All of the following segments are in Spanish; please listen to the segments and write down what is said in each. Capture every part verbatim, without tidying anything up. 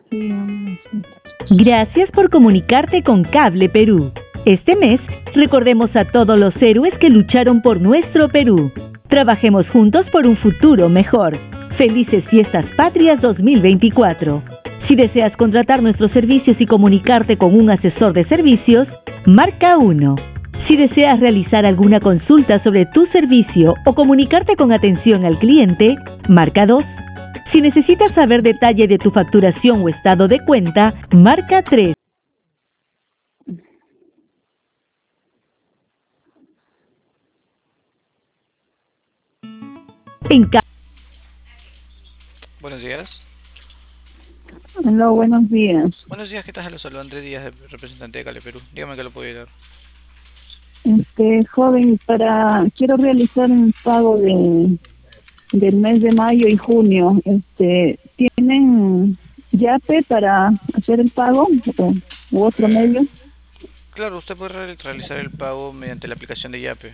Sí, mm, sí. Gracias por comunicarte con Cable Perú. Este mes, recordemos a todos los héroes que lucharon por nuestro Perú. Trabajemos juntos por un futuro mejor. Felices Fiestas Patrias dos mil veinticuatro. Si deseas contratar nuestros servicios y comunicarte con un asesor de servicios, marca uno. Si deseas realizar alguna consulta sobre tu servicio o comunicarte con atención al cliente, marca dos. Si necesitas saber detalle de tu facturación o estado de cuenta, marca tres. En ca- Buenos días. Hola, buenos días. Buenos días, ¿qué tal? Los saludo Andrés Díaz, representante de Cale Perú. Dígame que lo puedo ayudar. Este, joven, para quiero realizar un pago de del mes de mayo y junio. Este, ¿tienen Yape para hacer el pago o, u otro Eh, medio? claro, usted puede re- realizar el pago mediante la aplicación de Yape.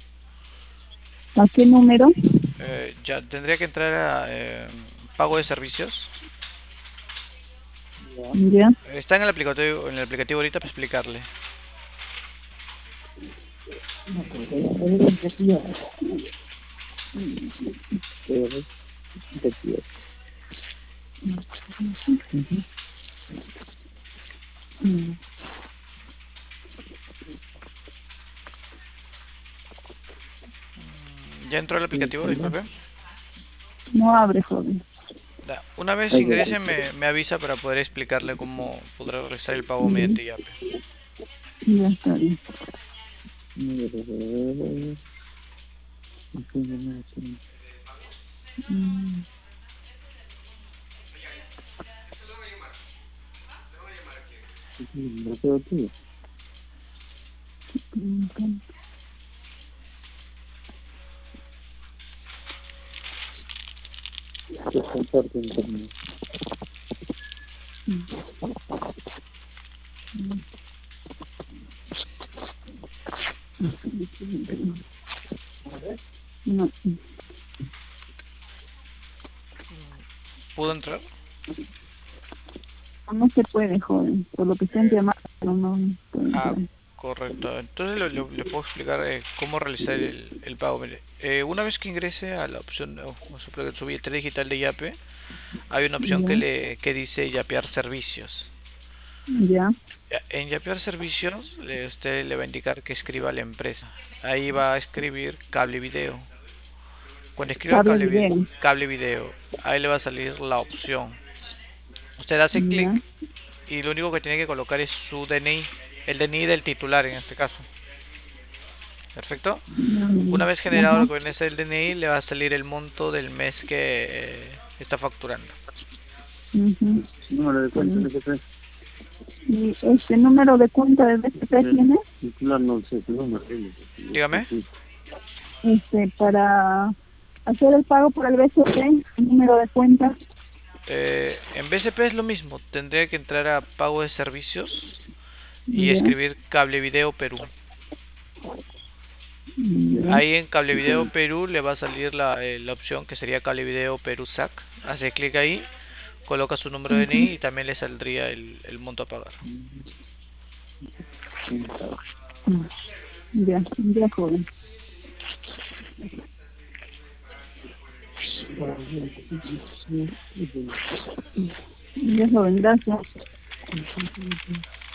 ¿A qué número? Eh, ya tendría que entrar a eh, pago de servicios. Ya. Está en el aplicativo, en el aplicativo ahorita para explicarle. ¿Ya entró el aplicativo? Disculpe. No abre, joven. Da, Una vez ingrese me, me avisa para poder explicarle cómo podrá realizar el pago mediante Yape. Ya está bien. Mm, mm, No, ¿Pudo entrar? no se puede, joven. Por lo que están Eh, llamando, no no puede Ah, entrar. correcto. Entonces le, le- le puedo explicar eh, cómo realizar el, el pago. Mire, eh, una vez que ingrese a la opción, o su, su billetera digital de Yape, hay una opción que Ya, le que dice Yapear servicios. ya. Ya, en Yapear servicios, le- usted le va a indicar que escriba a la empresa. Ahí va a escribir cable video. Cuando escriba Cable cable, vi- video. cable video, ahí le va a salir la opción. Usted hace Ya. clic y lo único que tiene que colocar es su D N I, el D N I del titular en este caso. Perfecto. Una vez Mm, generado ajá. lo que viene a ser el D N I, le va a salir el monto del mes que eh, está facturando. Ujú. Número de cuenta de B C P. ¿Y este número de cuenta de B C P tiene? Titular no sé, no me acuerdo. Dígame. Este, para hacer el pago por el B C P, número de cuenta. Eh, en B C P es lo mismo. Tendría que entrar a pago de servicios y Ya, escribir Cable Video Perú. ya. Ahí en Cable Video Perú le va a salir la, eh, la opción que sería Cable Video Perú S A C. Hace clic ahí, coloca su número de Ujú. D N I y también le saldría el, el monto a pagar. Ya, ya, joven. Ya, joven, gracias.